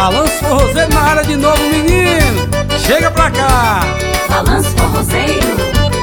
Balanço forrozeiro na área de novo, menino. Chega pra cá. Balanço forrozeiro.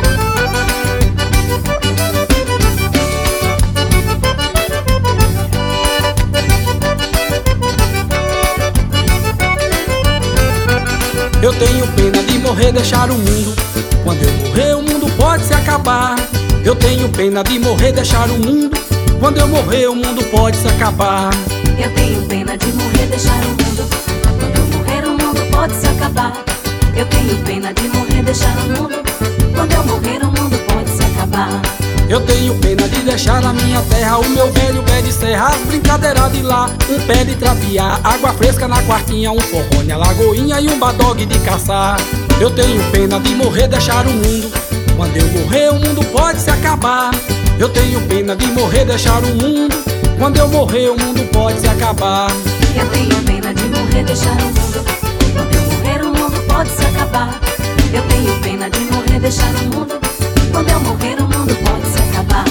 Eu tenho pena de morrer, deixar o mundo. Quando eu morrer, o mundo pode se acabar. Eu tenho pena de morrer, deixar o mundo. Quando eu morrer, o mundo pode se acabar. Eu tenho pena de morrer, deixar o mundo. Quando eu morrer, o mundo pode se acabar. Eu tenho pena de morrer, deixar o mundo. Quando eu morrer, o mundo pode se acabar. Eu tenho pena de deixar na minha terra o meu velho pé de serra, as brincadeiras de lá, um pé de trapear, água fresca na quartinha, um forró na lagoinha e um badog de caçar. Eu tenho pena de morrer, deixar o mundo. Quando eu morrer, o mundo pode se acabar. Eu tenho pena de morrer, deixar o mundo. Quando eu morrer, o mundo pode se acabar. Eu tenho pena de morrer, deixar o mundo. Quando eu morrer, o mundo pode se acabar. Eu tenho pena de morrer, deixar o mundo. Quando eu morrer, o mundo pode se acabar.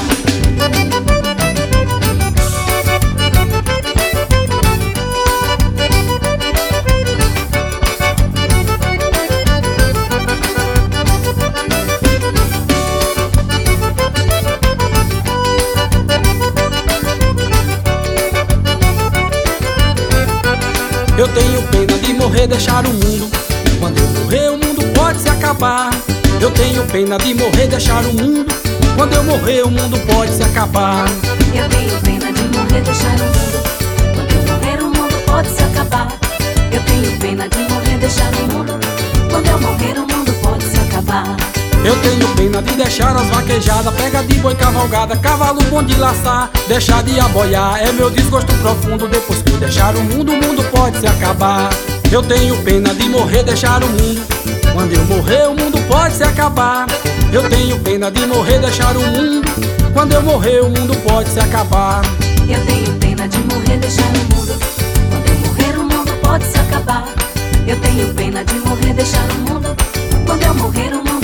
Eu tenho pena de morrer, deixar o mundo. Quando eu morrer, o mundo pode se acabar. Eu tenho pena de morrer, deixar o mundo. Quando eu morrer, o mundo pode se acabar. Eu tenho pena de morrer, deixar o mundo. Quando eu morrer, o mundo pode se acabar. Eu tenho pena de morrer, deixar o mundo. Quando eu morrer, o mundo pode se acabar. Eu tenho pena de deixar as vaquejadas, pega de boi cavalgada, cavalo bom de laçar, deixar de aboiar, é meu desgosto profundo. Depois que eu deixar o mundo pode se acabar. Eu tenho pena de morrer, deixar o mundo. Quando eu morrer, o mundo pode se acabar. Eu tenho pena de morrer, deixar o mundo. Quando eu morrer, o mundo pode se acabar. Eu tenho pena de morrer, deixar o mundo. Quando eu morrer, o mundo pode se acabar. Eu tenho pena de morrer, deixar o mundo. Quando eu morrer, o mundo